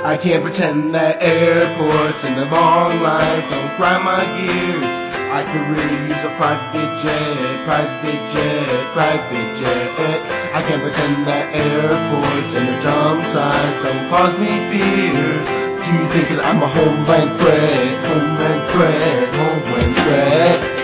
I can't pretend that airports and the long lines don't grind my gears. I could really use a private jet, private jet, private jet. I can't pretend that airports and the dumb signs don't cause me fears. Do you think that I'm a homeland threat, homeland threat, homeland threat?